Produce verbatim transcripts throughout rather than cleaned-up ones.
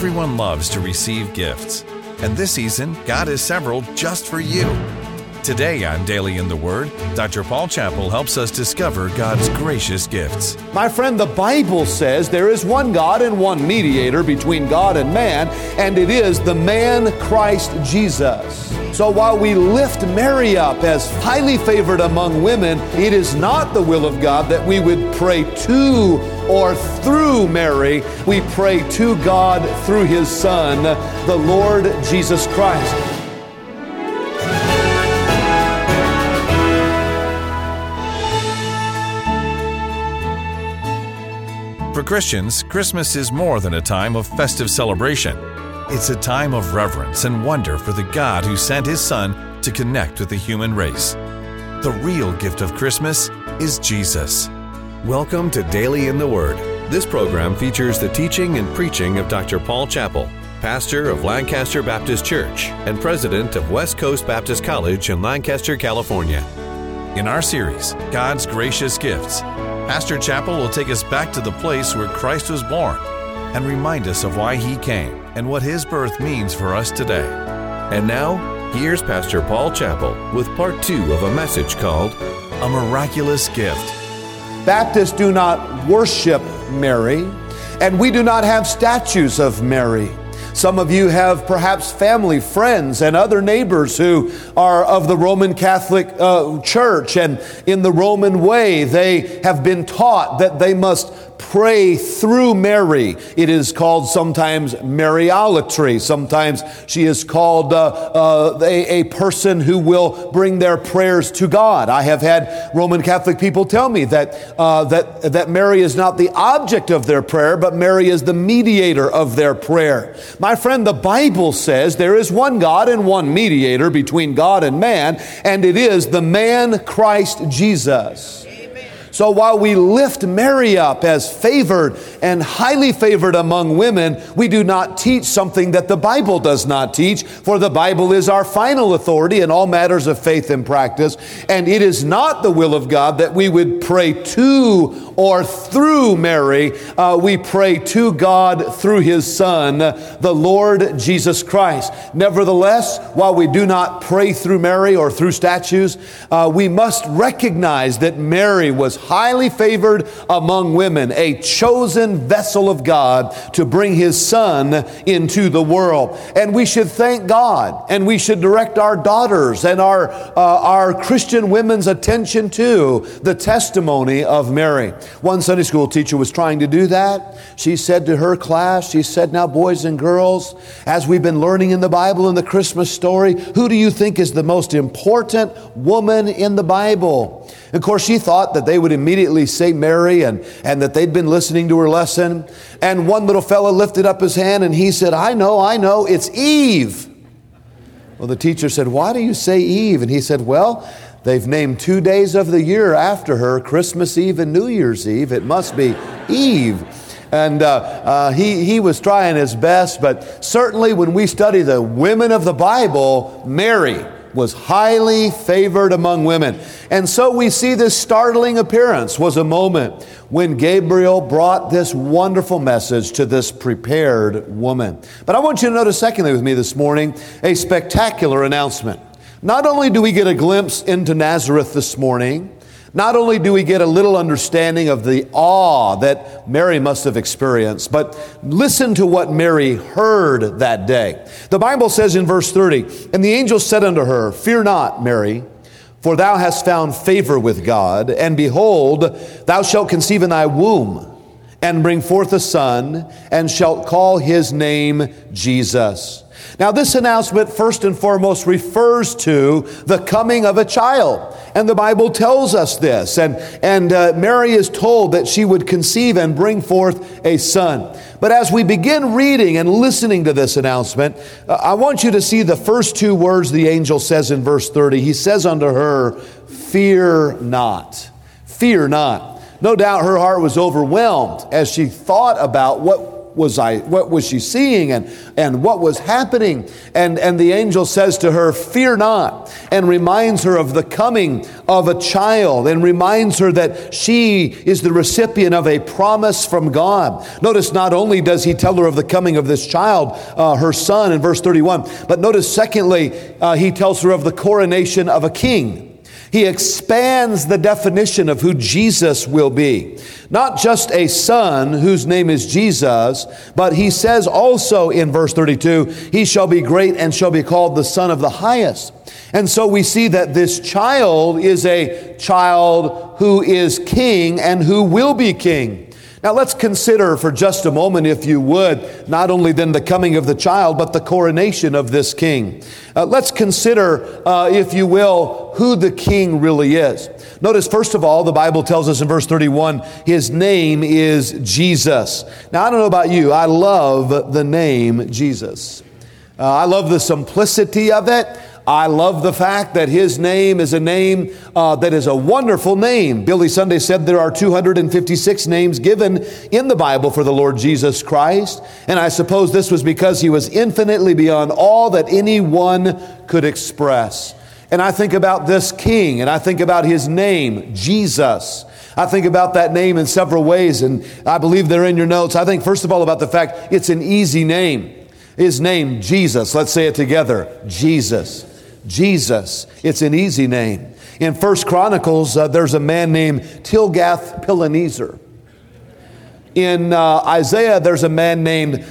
Everyone loves to receive gifts, and this season, God has several just for you. Today on Daily in the Word, Doctor Paul Chappell helps us discover God's gracious gifts. My friend, the Bible says there is one God and one mediator between God and man, and it is the man Christ Jesus. So while we lift Mary up as highly favored among women, it is not the will of God that we would pray to or through Mary. We pray to God through His Son, the Lord Jesus Christ. For Christians, Christmas is more than a time of festive celebration. It's a time of reverence and wonder for the God who sent His Son to connect with the human race. The real gift of Christmas is Jesus. Welcome to Daily in the Word. This program features the teaching and preaching of Doctor Paul Chappell, pastor of Lancaster Baptist Church and president of West Coast Baptist College in Lancaster, California. In our series, God's Gracious Gifts, Pastor Chappell will take us back to the place where Christ was born and remind us of why He came and what His birth means for us today. And now, here's Pastor Paul Chappell with part two of a message called A Miraculous Gift. Baptists do not worship Mary, and we do not have statues of Mary. Some of you have perhaps family, friends, and other neighbors who are of the Roman Catholic uh, Church, and in the Roman way, they have been taught that they must pray through Mary. It is called sometimes Mariolatry. Sometimes she is called uh, uh, a, a person who will bring their prayers to God. I have had Roman Catholic people tell me that uh, that that Mary is not the object of their prayer, but Mary is the mediator of their prayer. My friend, the Bible says there is one God and one mediator between God and man, and it is the man Christ Jesus. So while we lift Mary up as favored and highly favored among women, we do not teach something that the Bible does not teach, for the Bible is our final authority in all matters of faith and practice, and it is not the will of God that we would pray to or through Mary. Uh, we pray to God through His Son, the Lord Jesus Christ. Nevertheless, while we do not pray through Mary or through statues, uh, we must recognize that Mary was highly favored among women, a chosen vessel of God to bring His Son into the world. And we should thank God, and we should direct our daughters and our, uh, our Christian women's attention to the testimony of Mary. One Sunday school teacher was trying to do that. She said to her class, she said, "Now boys and girls, as we've been learning in the Bible in the Christmas story, who do you think is the most important woman in the Bible?" Of course, she thought that they would immediately say Mary and, and that they'd been listening to her lesson. And one little fellow lifted up his hand and he said, I know, I know, it's Eve. Well, the teacher said, why do you say Eve? And he said, well, they've named two days of the year after her, Christmas Eve and New Year's Eve. It must be Eve. And uh, uh, he, he was trying his best, but certainly when we study the women of the Bible, Mary was highly favored among women. And so we see this startling appearance was a moment when Gabriel brought this wonderful message to this prepared woman. But I want you to notice secondly with me this morning, a spectacular announcement. Not only do we get a glimpse into Nazareth this morning, not only do we get a little understanding of the awe that Mary must have experienced, but listen to what Mary heard that day. The Bible says in verse thirty, and the angel said unto her, fear not, Mary, for thou hast found favor with God, and behold, thou shalt conceive in thy womb, and bring forth a son, and shalt call his name Jesus. Now, this announcement first and foremost refers to the coming of a child. And the Bible tells us this. And, and uh, Mary is told that she would conceive and bring forth a son. But as we begin reading and listening to this announcement, uh, I want you to see the first two words the angel says in verse thirty. He says unto her, fear not. Fear not. No doubt her heart was overwhelmed as she thought about what was I, what was she seeing, and, and what was happening? And, and the angel says to her, fear not, and reminds her of the coming of a child, and reminds her that she is the recipient of a promise from God. Notice not only does he tell her of the coming of this child, uh, her son, in verse thirty-one, but notice secondly, uh, he tells her of the coronation of a king. He expands the definition of who Jesus will be. Not just a son whose name is Jesus, but he says also in verse thirty-two, he shall be great and shall be called the Son of the Highest. And so we see that this child is a child who is king and who will be king. Now let's consider for just a moment, if you would, not only then the coming of the child, but the coronation of this king. Uh, let's consider, uh, if you will, who the king really is. Notice, first of all, the Bible tells us in verse thirty-one, his name is Jesus. Now, I don't know about you, I love the name Jesus. Uh, I love the simplicity of it. I love the fact that his name is a name uh, that is a wonderful name. Billy Sunday said there are two hundred fifty-six names given in the Bible for the Lord Jesus Christ. And I suppose this was because he was infinitely beyond all that anyone could express. And I think about this king, and I think about his name, Jesus. I think about that name in several ways, and I believe they're in your notes. I think, first of all, about the fact it's an easy name. His name, Jesus. Let's say it together. Jesus. Jesus. It's an easy name. In First Chronicles, uh, there's a man named Tilgath-Pileser. In uh, Isaiah, there's a man named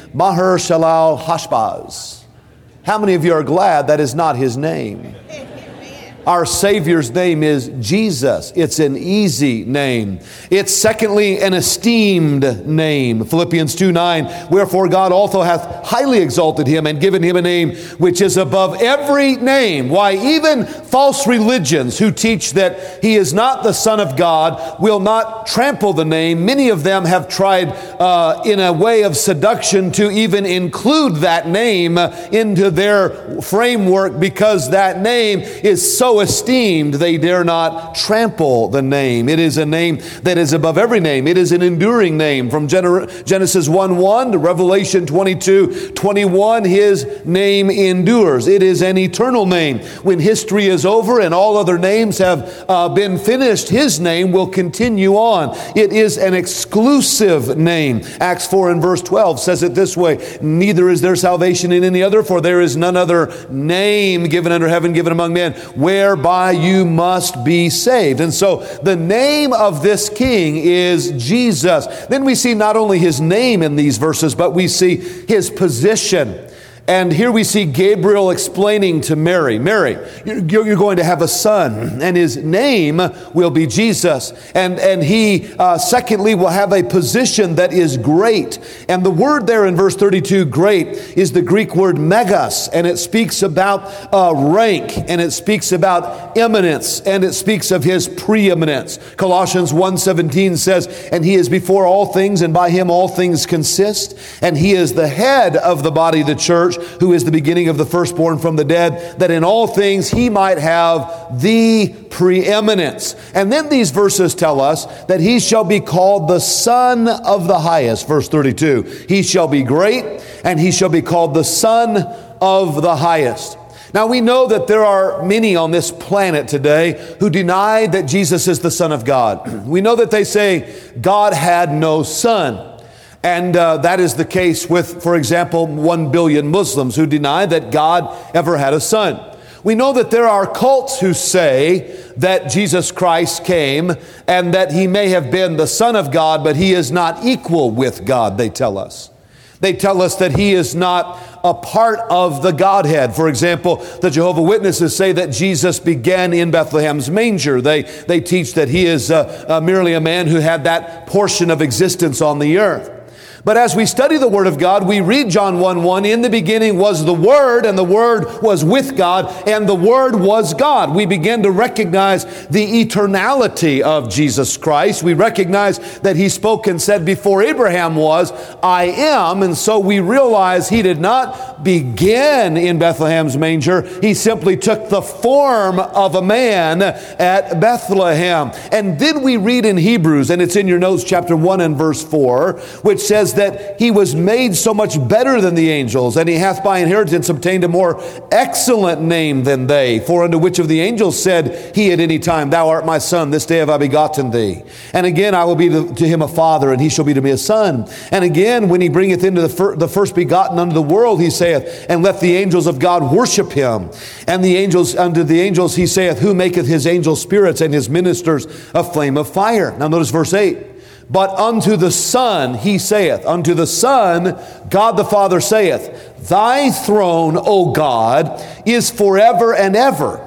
Maher-Shalal-Hashbaz. How many of you are glad that is not his name? Our Savior's name is Jesus. It's an easy name. It's secondly an esteemed name. Philippians two nine, wherefore God also hath highly exalted him and given him a name which is above every name. Why, even false religions who teach that he is not the Son of God will not trample the name. Many of them have tried uh, in a way of seduction to even include that name into their framework, because that name is so esteemed they dare not trample the name. It is a name that is above every name. It is an enduring name. From Genesis one one to Revelation twenty-two twenty-one, his name endures. It is an eternal name. When history is over and all other names have uh, been finished, his name will continue on. It is an exclusive name. Acts four and verse twelve says it this way, neither is there salvation in any other, for there is none other name given under heaven, given among men, where whereby you must be saved. And so the name of this king is Jesus. Then we see not only his name in these verses, but we see his position. And here we see Gabriel explaining to Mary, Mary, you're going to have a son, and his name will be Jesus. And, and he, uh, secondly, will have a position that is great. And the word there in verse thirty-two, great, is the Greek word megas, and it speaks about uh, rank, and it speaks about eminence, and it speaks of his preeminence. Colossians one seventeen says, and he is before all things, and by him all things consist. And he is the head of the body, the church, who is the beginning of the firstborn from the dead, that in all things he might have the preeminence. And then these verses tell us that he shall be called the Son of the Highest. Verse thirty-two, he shall be great, and he shall be called the Son of the Highest. Now we know that there are many on this planet today who deny that Jesus is the Son of God. We know that they say God had no son. And uh, that is the case with, for example, one billion Muslims who deny that God ever had a son. We know that there are cults who say that Jesus Christ came and that he may have been the Son of God, but he is not equal with God, they tell us. They tell us that he is not a part of the Godhead. For example, the Jehovah's Witnesses say that Jesus began in Bethlehem's manger. They, they teach that he is uh, uh, merely a man who had that portion of existence on the earth. But as we study the Word of God, we read John one one, in the beginning was the Word, and the Word was with God, and the Word was God. We begin to recognize the eternality of Jesus Christ. We recognize that he spoke and said before Abraham was, I am. And so we realize he did not begin in Bethlehem's manger. He simply took the form of a man at Bethlehem. And then we read in Hebrews, and it's in your notes, chapter one and verse four, which says, says that he was made so much better than the angels, and he hath by inheritance obtained a more excellent name than they. For unto which of the angels said he at any time, Thou art my son, this day have I begotten thee. And again, I will be to, to him a father, and he shall be to me a son. And again, when he bringeth into the, fir- the first begotten unto the world, he saith, And let the angels of God worship him. And the angels unto the angels he saith, Who maketh his angels spirits and his ministers a flame of fire. Now notice verse eight. But unto the Son he saith, unto the Son, God the Father saith, Thy throne, O God, is forever and ever.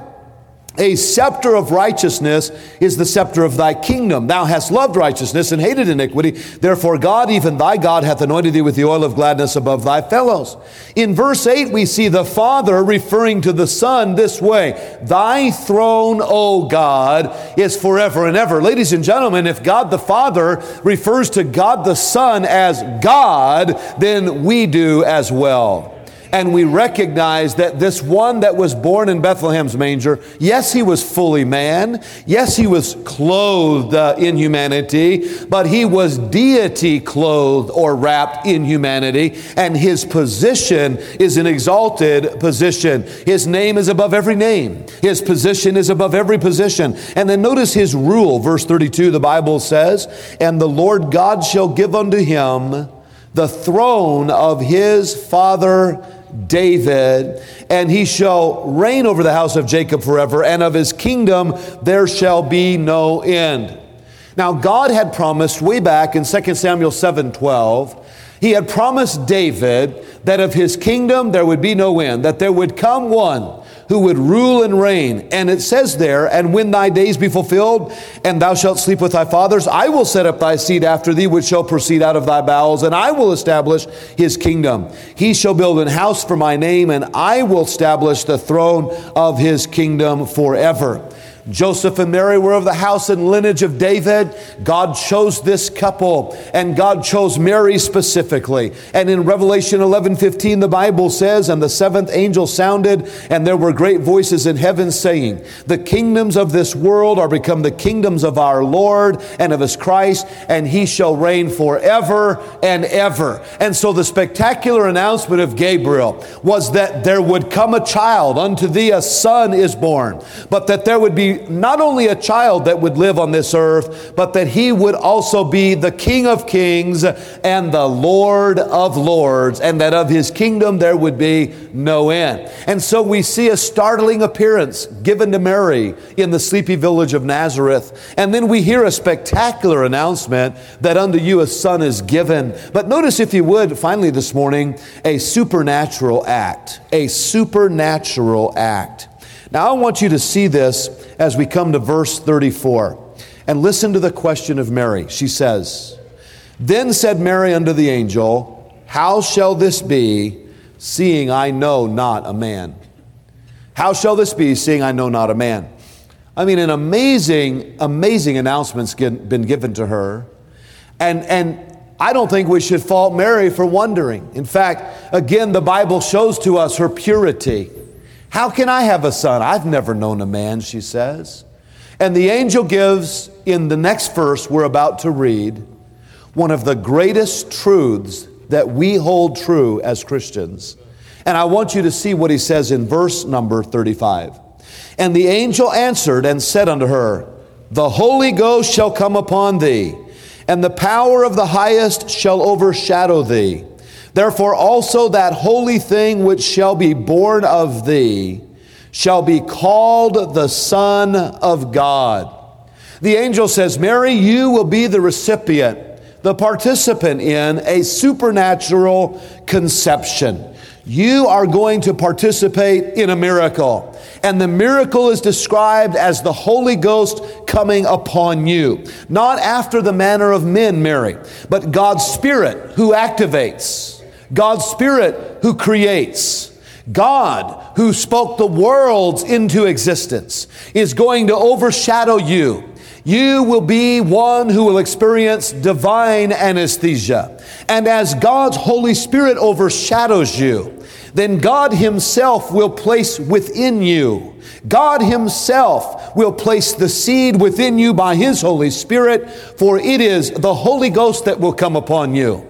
A scepter of righteousness is the scepter of thy kingdom. Thou hast loved righteousness and hated iniquity. Therefore God, even thy God, hath anointed thee with the oil of gladness above thy fellows. In verse eight, we see the Father referring to the Son this way. Thy throne, O God, is forever and ever. Ladies and gentlemen, if God the Father refers to God the Son as God, then we do as well. And we recognize that this one that was born in Bethlehem's manger, yes, he was fully man. Yes, he was clothed uh, in humanity, but he was deity clothed or wrapped in humanity. And his position is an exalted position. His name is above every name. His position is above every position. And then notice his rule. Verse thirty-two, the Bible says, And the Lord God shall give unto him the throne of his father David, and he shall reign over the house of Jacob forever, and of his kingdom there shall be no end. Now God had promised way back in Second Samuel seven twelve, he had promised David that of his kingdom there would be no end, that there would come one who would rule and reign. And it says there, And when thy days be fulfilled, and thou shalt sleep with thy fathers, I will set up thy seed after thee, which shall proceed out of thy bowels, and I will establish his kingdom. He shall build an house for my name, and I will establish the throne of his kingdom forever. Joseph and Mary were of the house and lineage of David. God chose this couple, and God chose Mary specifically. And in Revelation eleven fifteen, the Bible says, And the seventh angel sounded, and there were great voices in heaven saying, The kingdoms of this world are become the kingdoms of our Lord and of his Christ, and he shall reign forever and ever. And so the spectacular announcement of Gabriel was that there would come a child, unto thee a son is born, but that there would be not only a child that would live on this earth, but that he would also be the King of kings and the Lord of lords, and that of his kingdom there would be no end. And so we see a startling appearance given to Mary in the sleepy village of Nazareth. And then we hear a spectacular announcement that unto you a son is given. But notice, if you would, finally this morning, a supernatural act. A supernatural act. Now I want you to see this as we come to verse thirty-four. And listen to the question of Mary. She says, Then said Mary unto the angel, How shall this be, seeing I know not a man? How shall this be, seeing I know not a man? I mean, an amazing, amazing announcement's been given to her. And, and I don't think we should fault Mary for wondering. In fact, again, the Bible shows to us her purity. How can I have a son? I've never known a man, she says. And the angel gives, in the next verse we're about to read, one of the greatest truths that we hold true as Christians. And I want you to see what he says in verse number thirty-five. And the angel answered and said unto her, The Holy Ghost shall come upon thee, and the power of the highest shall overshadow thee. Therefore also that holy thing which shall be born of thee shall be called the Son of God. The angel says, Mary, you will be the recipient, the participant in a supernatural conception. You are going to participate in a miracle. And the miracle is described as the Holy Ghost coming upon you. Not after the manner of men, Mary, but God's Spirit who activates. God's Spirit who creates. God who spoke the worlds into existence is going to overshadow you. You will be one who will experience divine anesthesia. And as God's Holy Spirit overshadows you, then God himself will place within you. God himself will place the seed within you by his Holy Spirit, for it is the Holy Ghost that will come upon you.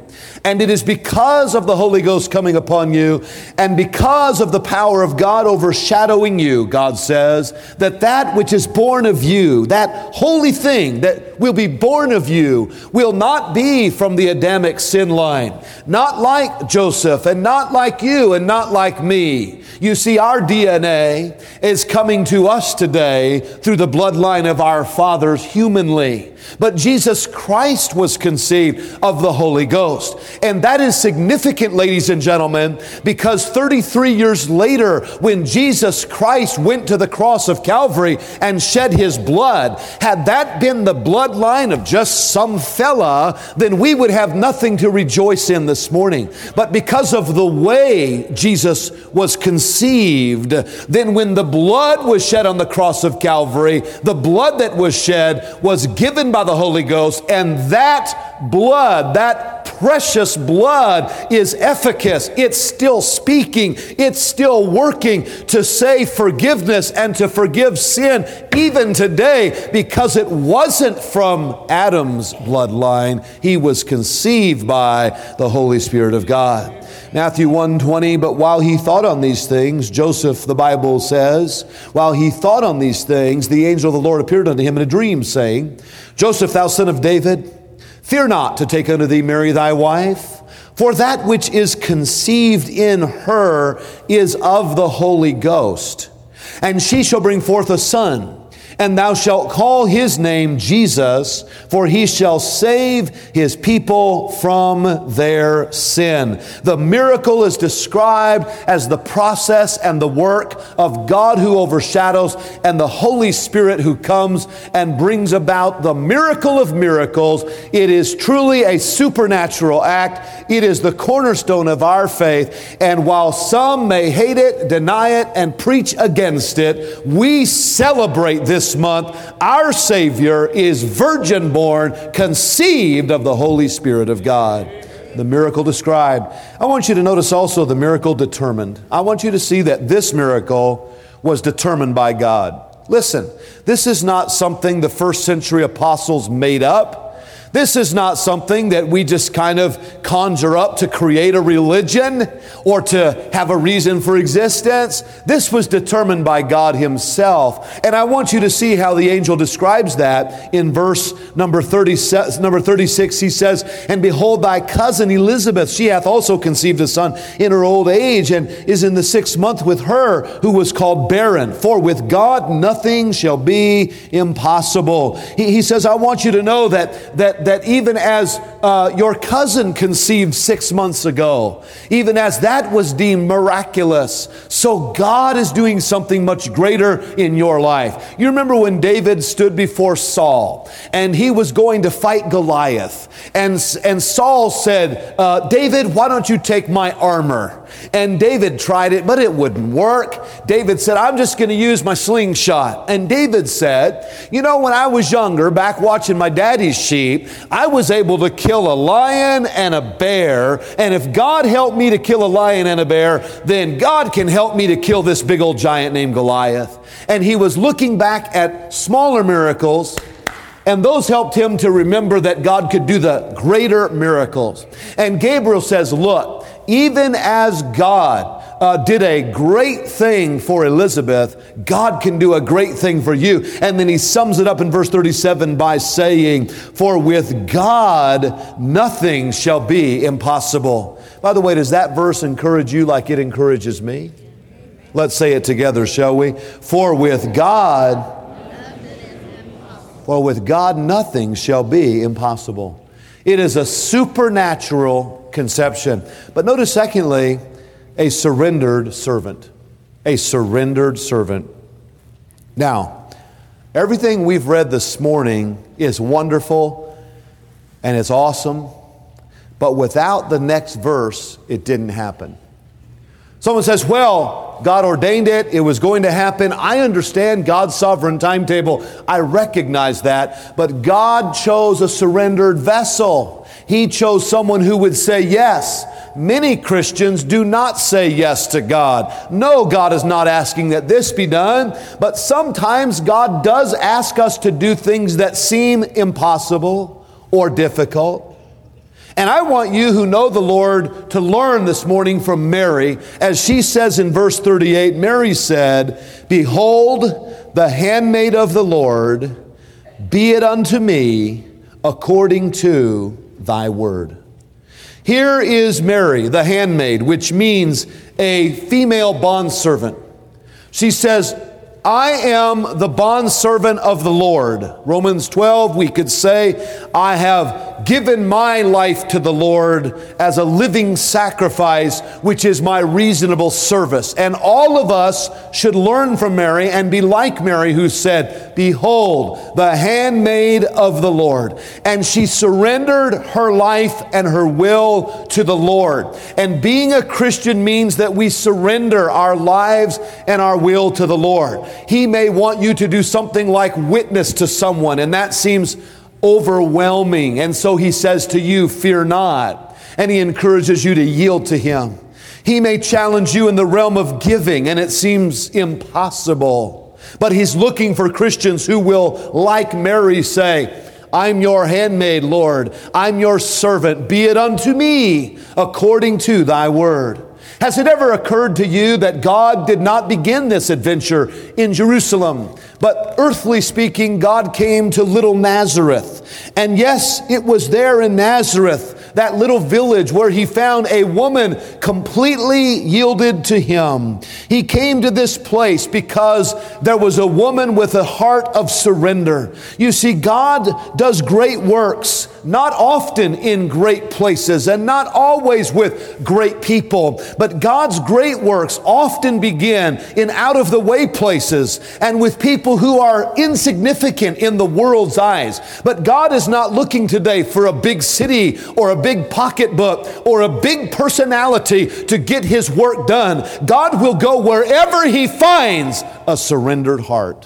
And it is because of the Holy Ghost coming upon you and because of the power of God overshadowing you, God says, that that which is born of you, that holy thing that will be born of you, will not be from the Adamic sin line. Not like Joseph and not like you and not like me. You see, our D N A is coming to us today through the bloodline of our fathers humanly. But Jesus Christ was conceived of the Holy Ghost. And that is significant, ladies and gentlemen, because thirty-three years later, when Jesus Christ went to the cross of Calvary and shed His blood, had that been the bloodline of just some fella, then we would have nothing to rejoice in this morning. But because of the way Jesus was conceived, then when the blood was shed on the cross of Calvary, the blood that was shed was given by the Holy Ghost, and that blood, that precious blood is efficacious. It's still speaking. It's still working to say forgiveness and to forgive sin even today, because it wasn't from Adam's bloodline. He was conceived by the Holy Spirit of God. Matthew one twenty, but while he thought on these things, Joseph, the Bible says, while he thought on these things, the angel of the Lord appeared unto him in a dream, saying, Joseph, thou son of David, fear not to take unto thee Mary thy wife, for that which is conceived in her is of the Holy Ghost. And she shall bring forth a son, and thou shalt call his name Jesus, for he shall save his people from their sin. The miracle is described as the process and the work of God who overshadows and the Holy Spirit who comes and brings about the miracle of miracles. It is truly a supernatural act. It is the cornerstone of our faith. And while some may hate it, deny it, and preach against it, we celebrate this This month, our Savior is virgin born, conceived of the Holy Spirit of God. The miracle described. I want you to notice also the miracle determined. I want you to see that this miracle was determined by God. Listen, this is not something the first century apostles made up. This is not something that we just kind of conjure up to create a religion or to have a reason for existence. This was determined by God Himself. And I want you to see how the angel describes that in verse number thirty-six. Number thirty-six, he says, and behold, thy cousin Elizabeth, she hath also conceived a son in her old age, and is in the sixth month with her, who was called barren. For with God nothing shall be impossible. He, he says, I want you to know that, that that even as uh, your cousin conceived six months ago, even as that was deemed miraculous, so God is doing something much greater in your life. You remember when David stood before Saul and he was going to fight Goliath, and, and Saul said, uh, David, why don't you take my armor? And David tried it, but it wouldn't work. David said, I'm just going to use my slingshot. And David said, you know, when I was younger, back watching my daddy's sheep, I was able to kill a lion and a bear. And if God helped me to kill a lion and a bear, then God can help me to kill this big old giant named Goliath. And he was looking back at smaller miracles, and those helped him to remember that God could do the greater miracles. And Gabriel says, look, even as God uh, did a great thing for Elizabeth, God can do a great thing for you. And then he sums it up in verse thirty-seven by saying, for with God nothing shall be impossible. By the way, does that verse encourage you like it encourages me? Let's say it together, shall we? For with God, for with God nothing shall be impossible. It is a supernatural conception. But notice, secondly, a surrendered servant. A surrendered servant. Now, everything we've read this morning is wonderful and it's awesome, but without the next verse, it didn't happen. Someone says, well, God ordained it. It was going to happen. I understand God's sovereign timetable. I recognize that. But God chose a surrendered vessel. He chose someone who would say yes. Many Christians do not say yes to God. No, God is not asking that this be done. But sometimes God does ask us to do things that seem impossible or difficult. And I want you who know the Lord to learn this morning from Mary. As she says in verse thirty-eight, Mary said, "Behold, the handmaid of the Lord, be it unto me according to thy word." Here is Mary, the handmaid, which means a female bondservant. She says, "I am the bondservant of the Lord." Romans twelve, we could say, "I have given my life to the Lord as a living sacrifice, which is my reasonable service." And all of us should learn from Mary and be like Mary, who said, "Behold, the handmaid of the Lord." And she surrendered her life and her will to the Lord. And being a Christian means that we surrender our lives and our will to the Lord. He may want you to do something like witness to someone, and that seems overwhelming. And so he says to you, "Fear not." And he encourages you to yield to him. He may challenge you in the realm of giving, and it seems impossible. But he's looking for Christians who will, like Mary, say, "I'm your handmaid, Lord. I'm your servant. Be it unto me according to thy word." Has it ever occurred to you that God did not begin this adventure in Jerusalem? But earthly speaking, God came to little Nazareth. And yes, it was there in Nazareth, that little village, where he found a woman completely yielded to him. He came to this place because there was a woman with a heart of surrender. You see, God does great works, not often in great places and not always with great people, but God's great works often begin in out-of-the-way places and with people who are insignificant in the world's eyes. But God is not looking today for a big city or a big pocketbook or a big personality to get his work done. God will go wherever he finds a surrendered heart.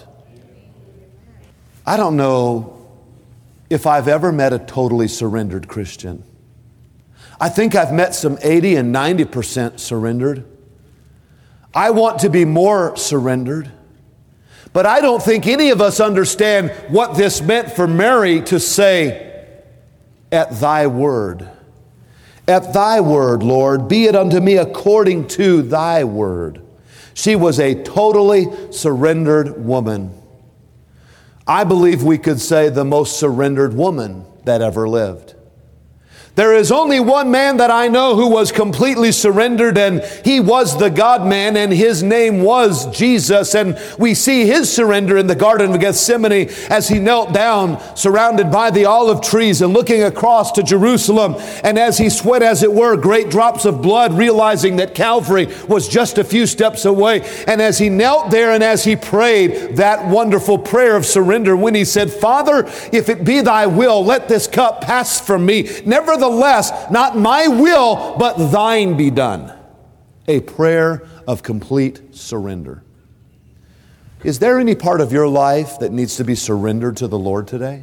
I don't know if I've ever met a totally surrendered Christian. I think I've met some eighty and ninety percent surrendered. I want to be more surrendered. But I don't think any of us understand what this meant for Mary to say, "At thy word. At thy word, Lord, be it unto me according to thy word." She was a totally surrendered woman. I believe we could say the most surrendered woman that ever lived. There is only one man that I know who was completely surrendered, and he was the God-man, and his name was Jesus. And we see his surrender in the Garden of Gethsemane as he knelt down, surrounded by the olive trees and looking across to Jerusalem. And as he sweat, as it were, great drops of blood, realizing that Calvary was just a few steps away. And as he knelt there and as he prayed that wonderful prayer of surrender, when he said, "Father, if it be thy will, let this cup pass from me. Nevertheless, Nevertheless, not my will, but thine be done." A prayer of complete surrender. Is there any part of your life that needs to be surrendered to the Lord today?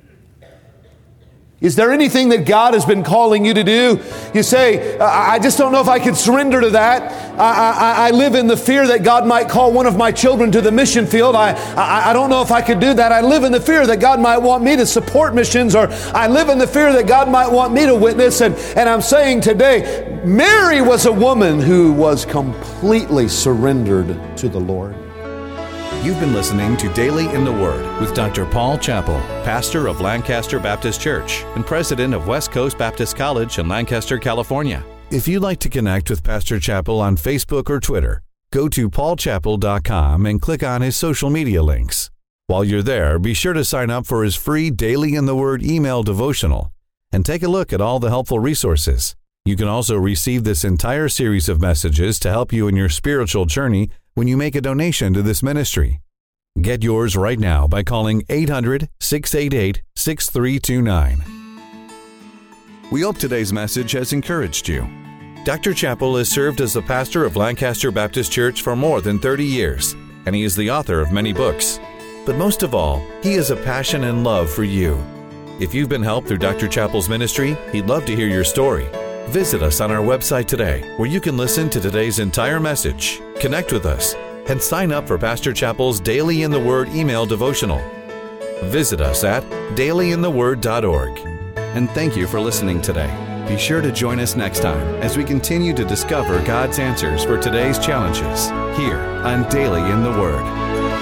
Is there anything that God has been calling you to do? You say, "I just don't know if I could surrender to that. I, I, I live in the fear that God might call one of my children to the mission field. I, I, I don't know if I could do that. I live in the fear that God might want me to support missions, or I live in the fear that God might want me to witness." And, and I'm saying today, Mary was a woman who was completely surrendered to the Lord. You've been listening to Daily in the Word with Doctor Paul Chappell, pastor of Lancaster Baptist Church and president of West Coast Baptist College in Lancaster, California. If you'd like to connect with Pastor Chappell on Facebook or Twitter, go to paul chappell dot com and click on his social media links. While you're there, be sure to sign up for his free Daily in the Word email devotional and take a look at all the helpful resources. You can also receive this entire series of messages to help you in your spiritual journey when you make a donation to this ministry. Get yours right now by calling eight hundred, six eight eight, six three two nine. We hope today's message has encouraged you. Doctor Chappell has served as the pastor of Lancaster Baptist Church for more than thirty years, and he is the author of many books. But most of all, he has a passion and love for you. If you've been helped through Doctor Chappell's ministry, he'd love to hear your story. Visit us on our website today, where you can listen to today's entire message, connect with us, and sign up for Pastor Chappell's Daily in the Word email devotional. Visit us at daily in the word dot org. And thank you for listening today. Be sure to join us next time as we continue to discover God's answers for today's challenges here on Daily in the Word.